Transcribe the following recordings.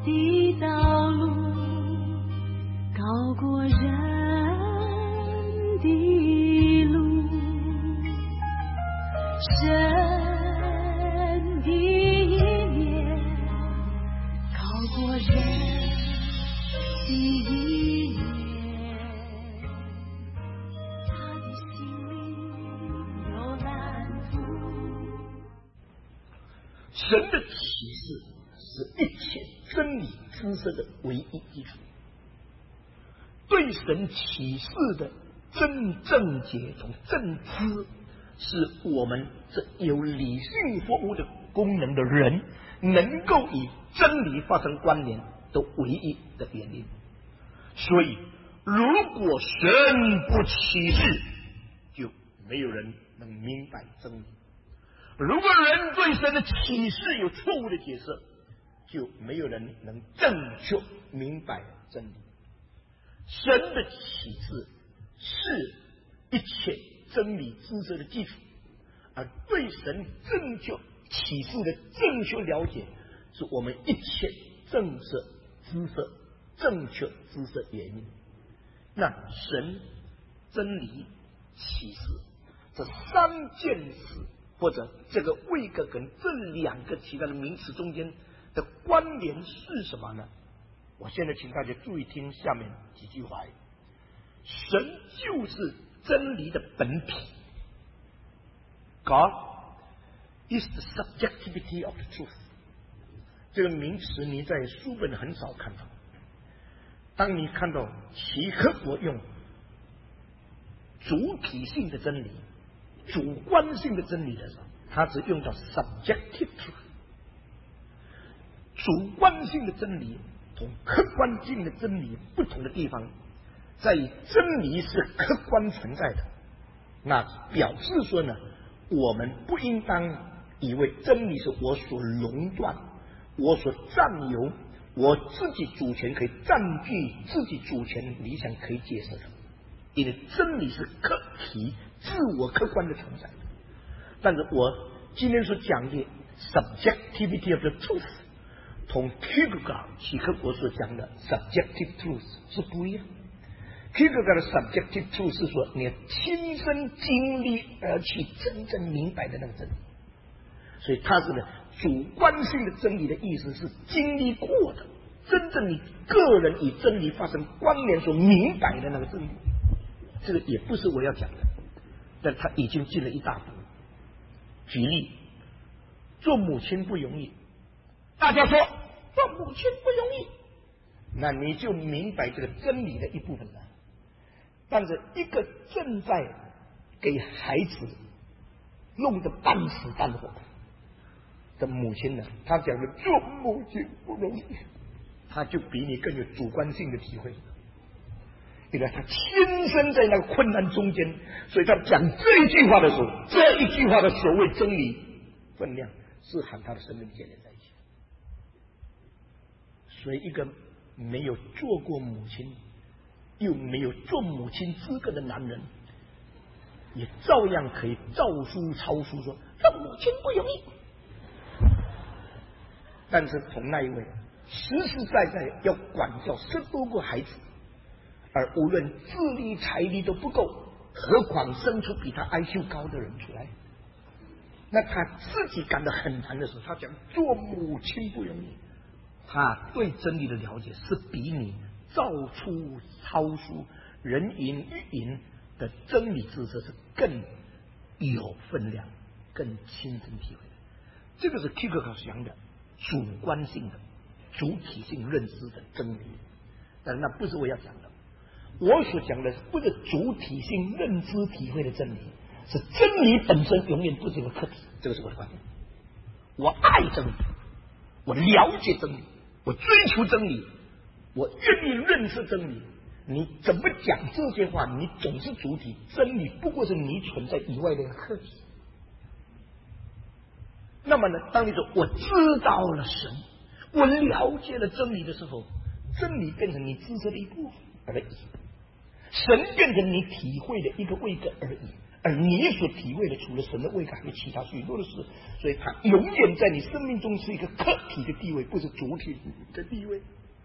的道路高过人的路，神的意念高过人的意念，他的心里有蓝图。 神的启示是一切真理知识的唯一基础。对神启示的真正解从正知，是我们这有理性服务的功能的人能够与真理发生关联的唯一的原因。所以如果神不启示，就没有人能明白真理。如果人对神的启示有错误的解释，就没有人能正确明白真理。神的启示是一切真理知识的基础，而对神正确启示的正确了解，是我们一切正确知识的原因。那神、真理、启示这三件事，或者这个位格跟这两个其他的名词中间的关联是什么呢？我现在请大家注意听下面几句话。神就是真理的本体。 God is the subjectivity of the truth。 这个名词你在书本很少看到。当你看到齐克果用主体性的真理、主观性的真理的时候，他只用到 subjective truth。 主观性的真理同客观性的真理不同的地方，在于真理是客观存在的，那表示说呢，我们不应当以为真理是我所垄断、我所占有、我自己主权可以占据、自己主权理想可以解释的，因为真理是客体、自我客观的存在的。但是我今天所讲的 subjectivity of the truth， 同 Kierkegaard 齐克果所讲的 subjective truth 是不一样。Kierkegaard 的 subjective truth 是说你亲身经历而去真正明白的那个真理，所以它是呢主观性的真理的意思是经历过的，真正你个人与真理发生关联所明白的那个真理。这个也不是我要讲的，但他已经进了一大步。举例，做母亲不容易，大家说做母亲不容易，那你就明白这个真理的一部分了。但是一个正在给孩子弄得半死半活的母亲呢，她讲的做母亲不容易，她就比你更有主观性的体会，因为她亲身在那个困难中间，所以她讲这一句话的时候，这一句话的所谓真理分量是和她的生命建联在一起。所以一个没有做过母亲又没有做母亲资格的男人，也照样可以照书抄书说做母亲不容易。但是从那一位实实在在要管教10多个孩子，而无论智力财力都不够，何况生出比他 IQ 高的人出来，那他自己感到很难的时候，他讲做母亲不容易。他对真理的了解是比你照出抄书人云亦云的真理知识是更有分量、更亲身体会的。这个是 Kierkegaard 讲的主观性的、主体性认知的真理，但是那不是我要讲的。我所讲的不是主体性认知体会的真理，是真理本身永远不是一个客体。这个是我的观点。我爱真理，我了解真理，我追求真理，我愿意认识真理。你怎么讲这些话，你总是主体，真理不过是你存在以外的一个客体。那么呢，当你说我知道了神，我了解了真理的时候，真理变成你知识的一部分而已，神变成你体会的一个位格而已， 而你所体会的，除了神的位格，还有其他许多的事，所以它永远在你生命中是一个客体的地位，不是主体的地位。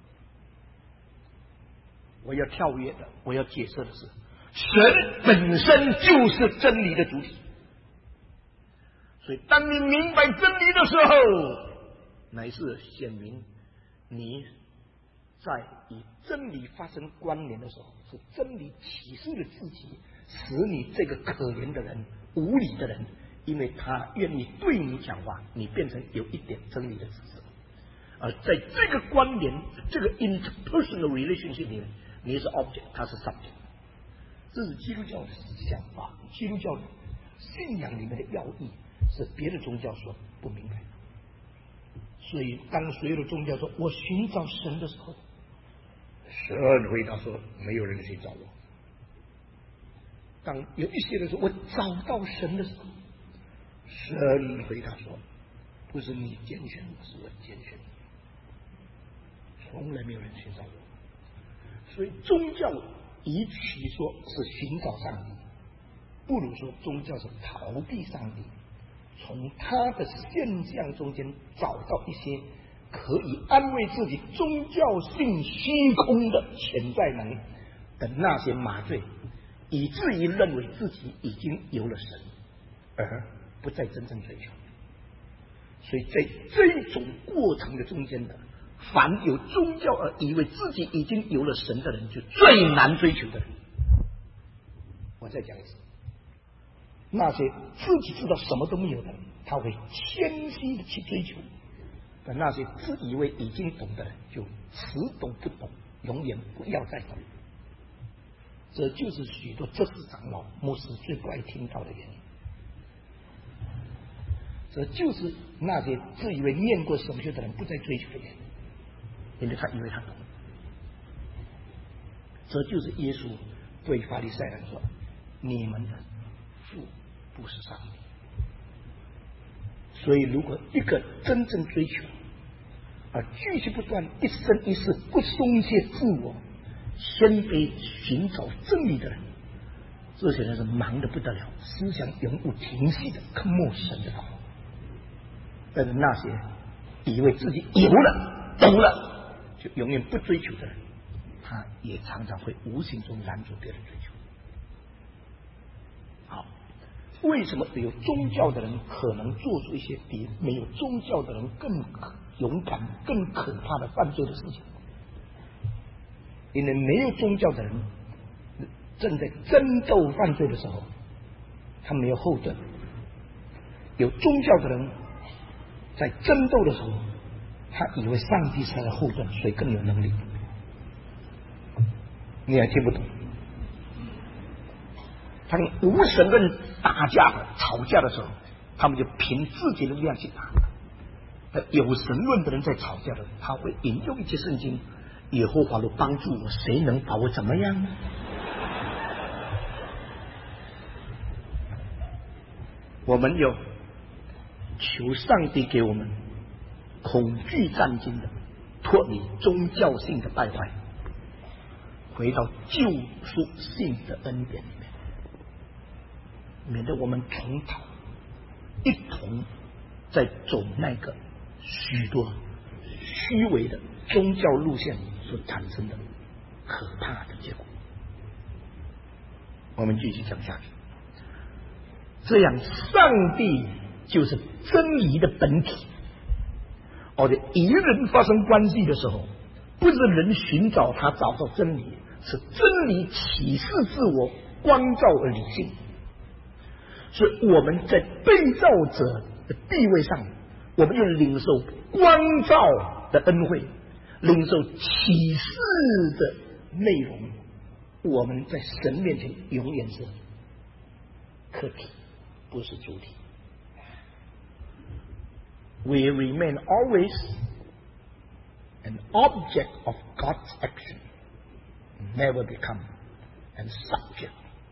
我要跳跃的，我要解释的是，神本身就是真理的主体。所以，当你明白真理的时候，乃是显明你在与真理发生关联的时候，是真理启示了自己，使你这个可怜的人、无理的人，因为他愿意对你讲话，你变成有一点真理的知识。而在这个关联、这个 interpersonal relationship 里面，你是 object， 他是 subject。这是基督教的想法，基督教的信仰里面的要义，是别的宗教所不明白的。所以，当所有的宗教说我寻找神的时候，神回答说没有人寻找我。当有一些人说我找到神的时候，神回答说不是你拣选我，是我拣选你。从来没有人寻找我。所以宗教与其说是寻找上帝，不如说宗教是逃避上帝，从他的现象中间找到一些可以安慰自己宗教性虚空的潜在能力的那些麻醉，以至于认为自己已经有了神，而不再真正追求。所以在这种过程的中间的，凡有宗教而以为自己已经有了神的人，就最难追求的人。我再讲一次，那些自己知道什么都没有的人，他会谦虚的去追求；但那些自以为已经懂的人，就只懂不懂，永远不要再懂。这就是许多执事长老、牧师最不爱听到的原因。这就是那些自以为念过神学的人不再追求的原因，因为他以为他懂。这就是耶稣对法利赛人说：“你们的父不是上帝。”所以，如果一个真正追求而继续不断、一生一世不松懈自我、谦卑寻找真理的人，这些人是忙得不得了，思想永不停息的渴慕神的道。但是那些以为自己有了、懂了，就永远不追求的人，他也常常会无形中拦住别人追求。好，为什么有宗教的人可能做出一些比没有宗教的人更勇敢、更可怕的犯罪的事情？因为没有宗教的人正在争斗犯罪的时候，他没有后盾；有宗教的人在争斗的时候，他以为上帝是他的后盾，所以更有能力。你还听不懂？他们无神论打架的、吵架的时候，他们就凭自己的力量去打；有神论的人在吵架的时候，他会引用一些圣经：“耶和华若帮助我，谁能把我怎么样呢？”我们有求上帝给我们恐惧战惊的脱离宗教性的败坏，回到救赎性的恩典里面，免得我们重蹈一同在走那个许多虚伪的宗教路线所产生的可怕的结果。我们继续讲下去。这样，上帝就是真理的本体。而且与人发生关系的时候，不是人寻找他找到真理，是真理启示自我、光照而理性。所以我们在被造者的地位上，我们就领受光照的恩惠，领受启示的内容。我们在神面前永远是客体，不是主体。We remain always an object of God's action, never become a subject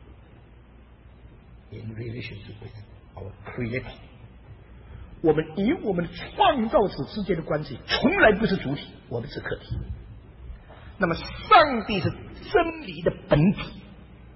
in relationship with our Creator. 我们与我们创造者之间的关系从来不是主体，我们是客体。那么上帝是真理的本体，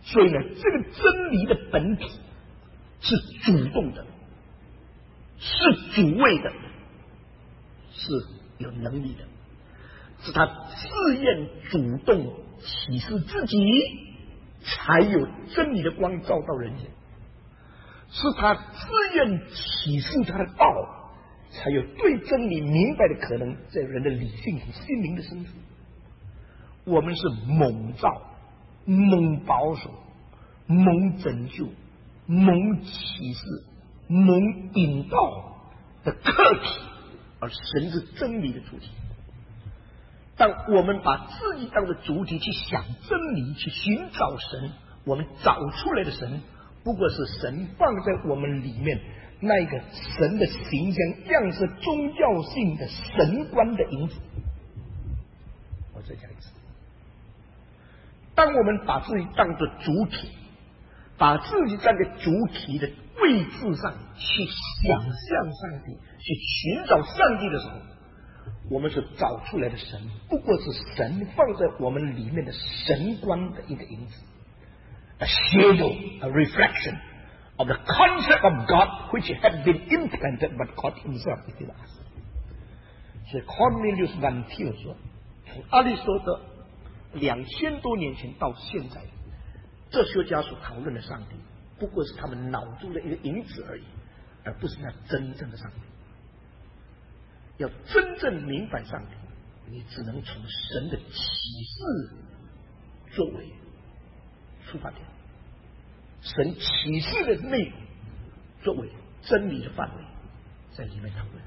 所以呢，这个真理的本体是主动的，是主谓的，是有能力的，是他自愿主动启示自己，才有真理的光照到人间，是他自愿启示他的道，才有对真理明白的可能在人的理性和心灵的深处。我们是蒙照、蒙保守、蒙拯救、蒙启示、蒙引导的客体，而神是真理的主体。当我们把自己当作主体去想真理，去寻找神，我们找出来的神不过是神放在我们里面那一个神的形象样式宗教性的神观的影子。我再讲一次，当我们把自己当作主体，把自己站在主体的位置上去想象上帝，去寻找上帝的时候，我们所找出来的神不过是神放在我们里面的神观的一个影子， a shadow, a reflection of the concept of God which had been implanted by God himself within us。 所以 Cornelius Van Til 说，从阿里士多德2000多年前到现在，哲学家所讨论的上帝不过是他们脑中的一个影子而已，而不是那真正的上帝。要真正明白上帝，你只能从神的启示作为出发点，神启示的内容作为真理的范围，在里面讨论。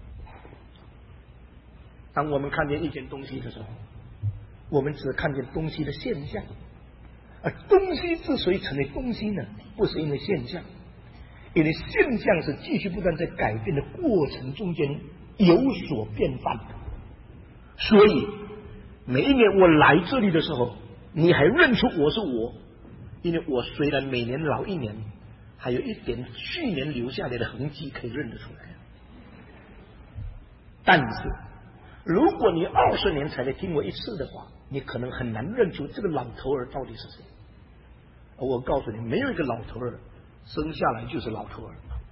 当我们看见一件东西的时候，我们只看见东西的现象，而东西之所以成为东西呢，不是因为现象，因为现象是继续不断在改变的过程中间有所变换的。所以每一年我来这里的时候，你还认出我是我，因为我虽然每年老一年，还有一点去年留下来的痕迹可以认得出来。但是如果你20年才来听我一次的话，你可能很难认出这个老头儿到底是谁。我告诉你，没有一个老头儿生下来就是老头儿，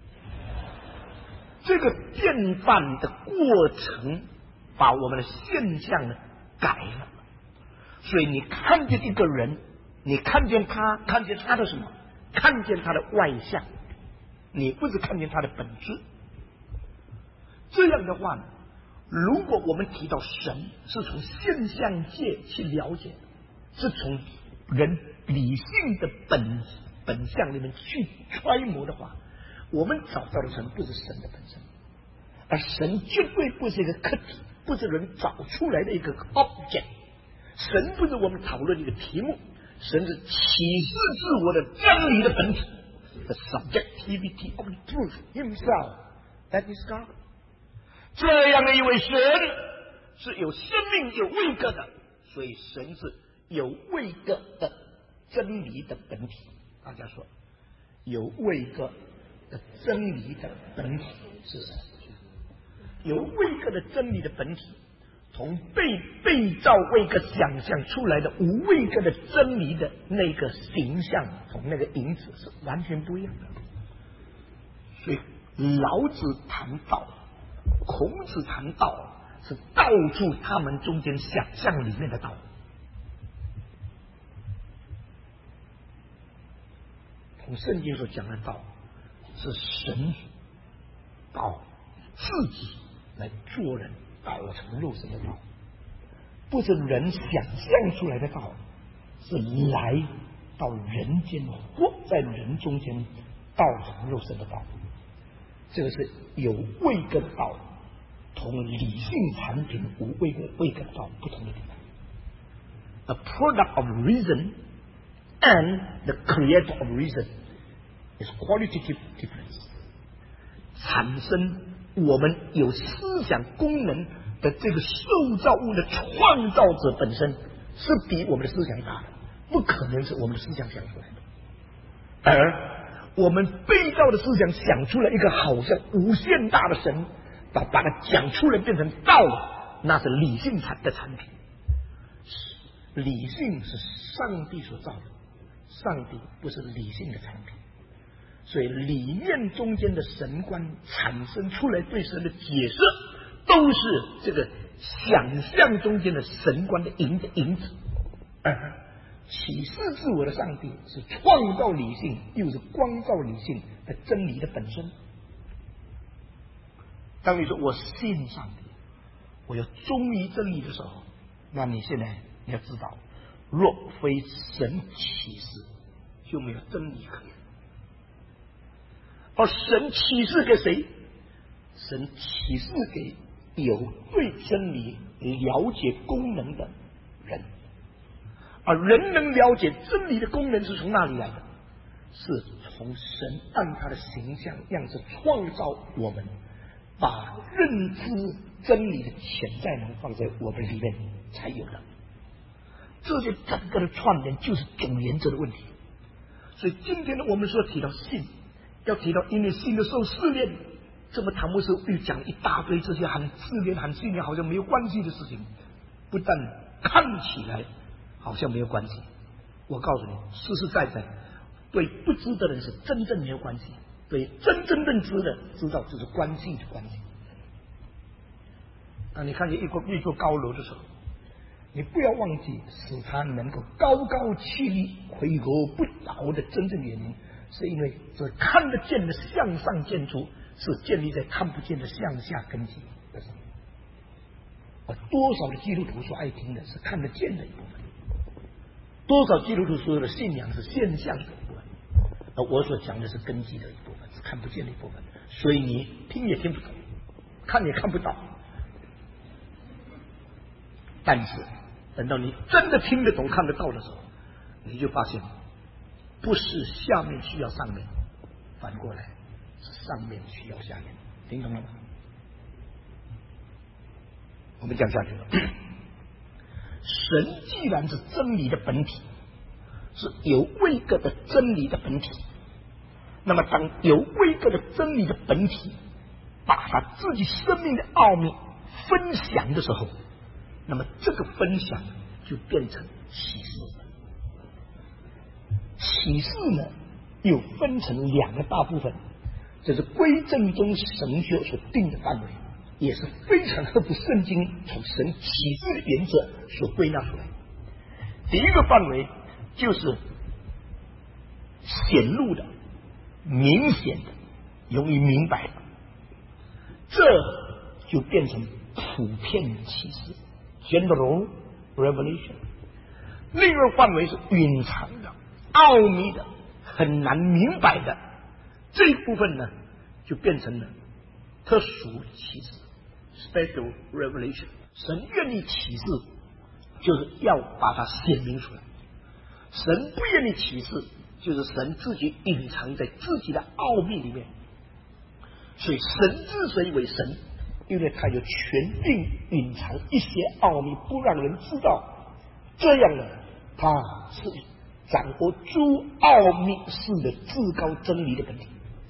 这个变换的过程把我们的现象呢改了。所以你看见一个人，你看见他，看见他的什么？看见他的外相，你不是看见他的本质。这样的话呢，如果我们提到神是从现象界去了解，是从人理性的本相里面去揣摩的话，我们找到的神不是神的本身，而神绝对不是一个客体，不是人找出来的一个 object。 神不是我们讨论的一个题目，神是启示自我的真理的本体， the subjectivity of the truth himself, that is God。 这样的一位神是有生命有位格的，所以神是有位格的真理的本体。大家说有位格的真理的本体是什么？有位格的真理的本体同被造位格想象出来的无位格的真理的那个形象同那个影子是完全不一样的。所以老子谈道，孔子谈道，是道出他们中间想象里面的道。从圣经所讲的道，是神道自己来做人道成肉身的道，不是人想象出来的道，是来到人间活在人中间道成肉身的道。这个是有位格的道，同理性产品无位格的道不同的地方。A product of reason and the creator of reason is qualitative difference。 产生我们有思想功能的这个受造物的创造者本身是比我们的思想大的，不可能是我们的思想想出来的。而我们被造的思想想出了一个好像无限大的神，把它讲出来变成道，那是理性的产品。理性是上帝所造的， 上帝不是理性的产品，所以理念中间的神观产生出来对神的解释，都是这个想象中间的神观的影子。启示自我的上帝是创造理性又是光照理性的真理的本身。当你说我信上帝，我要忠于真理的时候，那你现在你要知道，若非神启示，就没有真理可言。而神启示给谁？神启示给有对真理了解功能的人。而人能了解真理的功能是从哪里来的？是从神按他的形象样式创造我们，把认知真理的潜在能放在我们里面才有的。这些整个的串联就是总原则的问题。所以今天呢，我们说提到信，要提到因为信的受试炼，这么唐牧师又讲一大堆这些和试炼和信念好像没有关系的事情，不但看起来好像没有关系，我告诉你，实实在在对不知的人是真正没有关系，对真正认知的知道这是关系的关系。当你看见一座高楼的时候，你不要忘记使它能够高高屹立回国不倒的真正原因，是因为这看得见的向上建筑是建立在看不见的向下根基的上面。而多少的基督徒所爱听的是看得见的一部分，多少基督徒所有的信仰是现象的一部分，而我所讲的是根基的一部分，是看不见的一部分。所以你听也听不懂，看也看不到。但是等到你真的听得懂看得到的时候，你就发现不是下面需要上面，反过来是上面需要下面。听懂了吗？我们讲下去了。神既然是真理的本体，是有位格的真理的本体，那么当有位格的真理的本体把他自己生命的奥秘分享的时候，那么这个分享就变成启示。启示呢，又分成两个大部分，这是归正宗神学所定的范围，也是非常合乎圣经从神启示的原则所归纳出来。第一个范围就是显露的、明显的、容易明白的，这就变成普遍的启示 （general revelation）。另一个范围是隐藏的、奥秘的、很难明白的，这一部分呢，就变成了特殊启示 （special revelation）。神愿意启示，就是要把它显明出来；神不愿意启示，就是神自己隐藏在自己的奥秘里面。所以神之所以为神，因为他有权定隐藏一些奥秘不让人知道，这样呢，他是掌握诸奥秘式的至高真理的本体。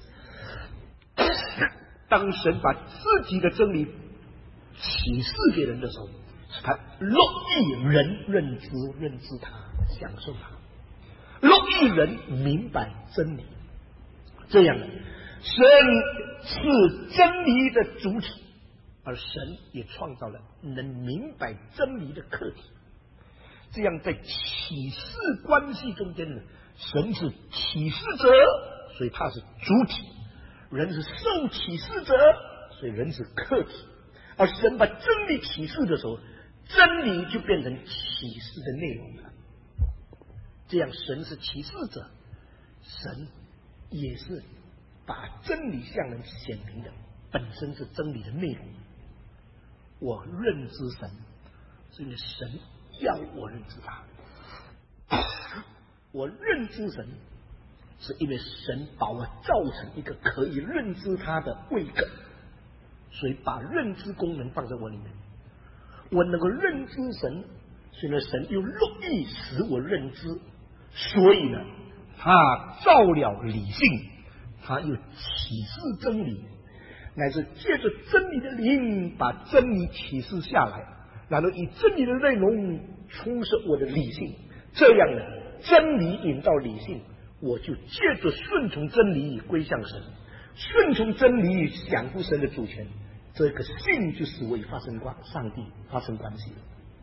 当神把自己的真理启示给人的时候，是他乐意人认知他，享受他，乐意人明白真理。这样呢，神是真理的主体，而神也创造了能明白真理的客体。这样在启示关系中间呢，神是启示者，所以他是主体；人是受启示者，所以人是客体。而神把真理启示的时候，真理就变成启示的内容了。这样神是启示者，神也是把真理向人显明的，本身是真理的内容。我认知神，是因为神要我认知他。我认知神，是因为神把我造成一个可以认知他的位格，所以把认知功能放在我里面。我能够认知神，所以呢，神又乐意使我认知，所以呢，他造了理性，他又启示真理，乃是借着真理的灵把真理启示下来，然后以真理的内容充实我的理性，这样呢， 真理引到理性，我就借着顺从真理归向神，顺从真理享福神的主权，这个信就使我与上帝发生关系了。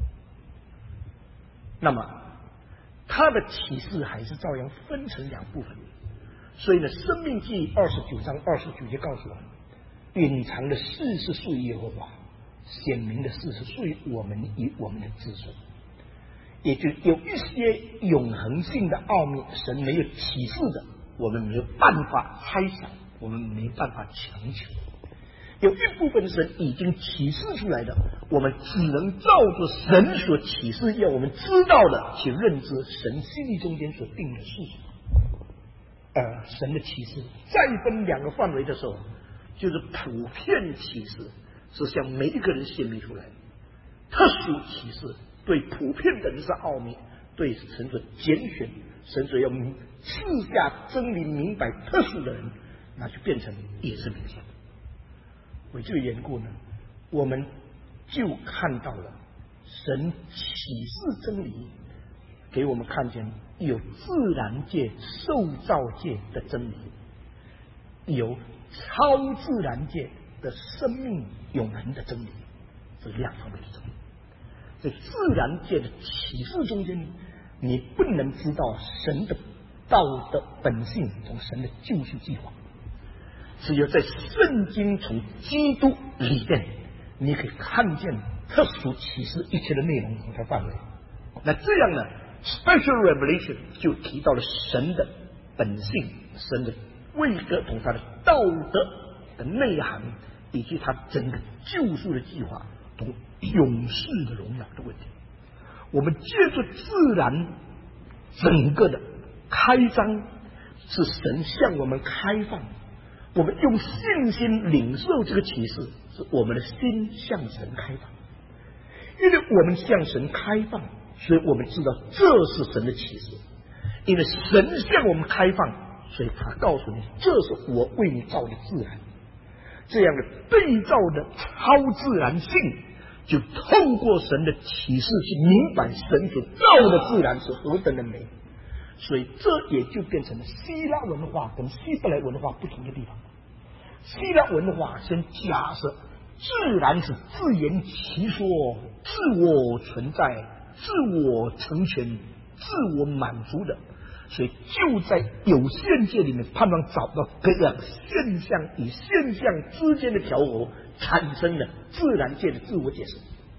那么他的启示还是照样分成两部分。所以呢，申命记29章29节告诉我们，隐藏的事是属于耶和华，显明的事是属于我们与我们的子孙。也就有一些永恒性的奥秘，神没有启示的，我们没有办法猜想，我们没办法强求。有一部分神已经启示出来的，我们只能照着神所启示要我们知道的去认知神心意中间所定的事情。神的启示再分两个范围的时候，就是普遍启示是向每一个人显明出来的，特殊启示对普遍的人是奥秘，对神所拣选，神所要赐下真理明白特殊的人，那就变成也是明显的。为这个缘故呢，我们就看到了神启示真理，给我们看见有自然界、受造界的真理，有超自然界的生命永恒的真理，这两方面的真理。在自然界的启示中间，你不能知道神的道的本性，从神的救赎计划。只有在圣经从基督里面，你可以看见特殊启示一切的内容和范围。那这样呢 ，special revelation 就提到了神的本性、神的位格同他的道德的内涵，以及他整个救赎的计划同永世的荣耀的问题。我们借着自然整个的开张，是神向我们开放。我们用信心领受这个启示，是我们的心向神开放。因为我们向神开放，所以我们知道这是神的启示。因为神向我们开放，所以他告诉你，这是我为你造的自然。这样的被造的超自然性，就透过神的启示去明白神所造的自然是何等的美。所以这也就变成了希腊文化跟希伯来文化不同的地方。希腊文化先假设自然是自圆其说、自我存在、自我成全、自我满足的，所以就在有限界里面盼望找到各样现象与现象之间的调和，产生了自然界的自我解释。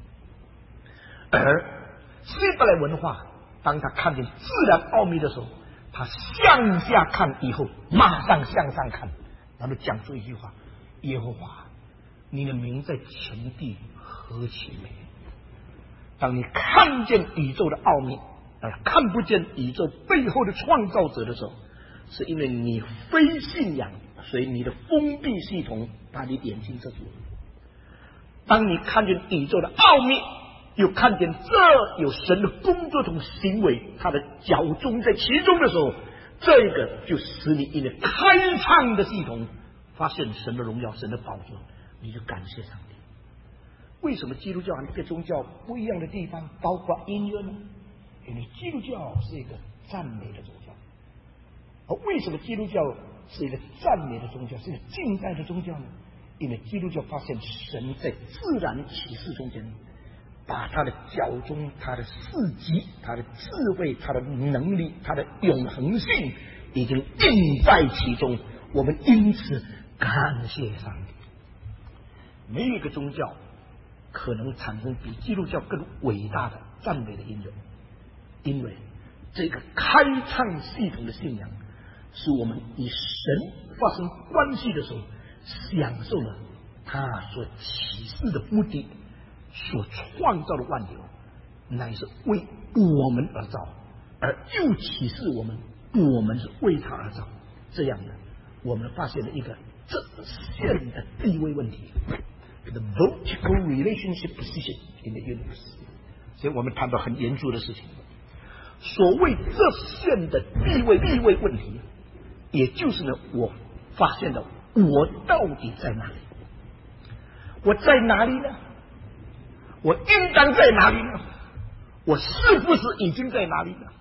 而希伯来文化当他看见自然奥秘的时候，他向下看以后马上向上看，然后讲出一句话：耶和华，你的名在全地何其美。当你看见宇宙的奥秘，看不见宇宙背后的创造者的时候，是因为你非信仰，所以你的封闭系统把你眼睛遮住。当你看见宇宙的奥秘，又看见这有神的工作同行为，他的脚中在其中的时候，这个就使你因为开创的系统发现神的荣耀、神的宝座，你就感谢上帝。为什么基督教和别的宗教不一样的地方，包括音乐呢？因为基督教是一个赞美的宗教。而为什么基督教是一个赞美的宗教，是一个敬拜的宗教呢？因为基督教发现神在自然启示中间，把他的脚中、他的事迹、他的智慧、他的能力、他的永恒性已经印在其中，我们因此感谢上帝。没有一个宗教可能产生比基督教更伟大的赞美的音乐，因为这个开创系统的信仰是我们与神发生关系的时候享受了他所启示的目的，所创造的万有乃是为我们而造，而又启示我们是为他而造。这样呢，我们发现了一个这线的地位问题， the vertical relationship position in the universe。 所以我们谈到很严肃的事情，所谓这线的地位问题，也就是呢，我发现了我到底在哪里？我在哪里呢？我应当在哪里呢？我是不是已经在哪里呢？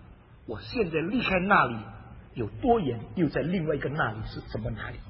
我现在离开那里有多远，又在另外一个那里是什么哪里？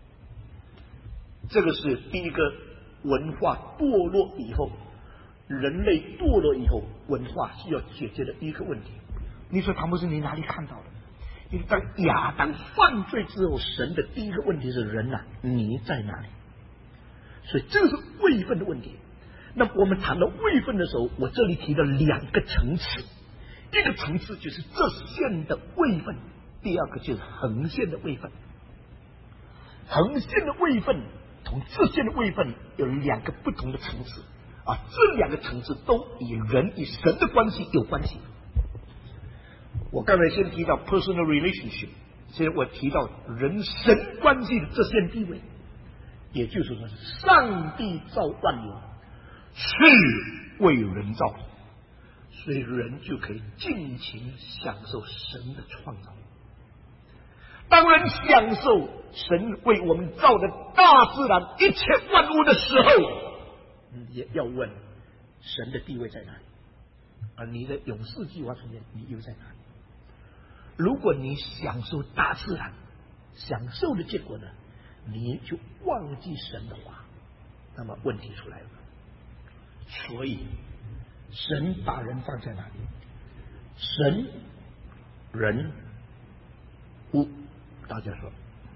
这个是第一个文化堕落以后，人类堕落以后，文化需要解决的一个问题。你说唐博士，你哪里看到的？因为当亚当犯罪之后，神的第一个问题是人啊，你在哪里？所以这个是位分的问题。那么我们谈到位分的时候，我这里提了2个层次，一个层次就是这线的位分，第二个就是横线的位分。横线的位分同这线的位分有2个不同的层次啊，这2个层次都与人与神的关系有关系。我刚才先提到 personal relationship， 现在我提到人神关系的这线地位，也就是说，上帝造万有是为人造的，所以人就可以尽情享受神的创造。当人享受神为我们造的大自然一切万物的时候，也要问神的地位在哪里？而你的永世计划中间，你又在哪里？如果你享受大自然，享受的结果呢，你就忘记神的话，那么问题出来了。所以神把人放在哪里？神人物，大家说，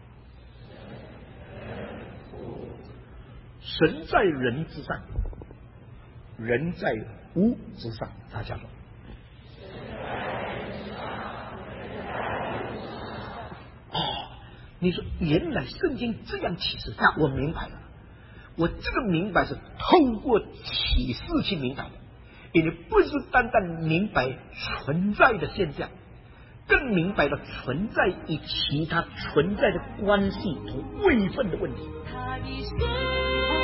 神在人之上，人在物之上，大家说。你说原来圣经这样启示，那我明白了。我这个明白是透过启示去明白的，也不是单单明白存在的现象，更明白了存在与其他存在的关系同位分的问题。 他的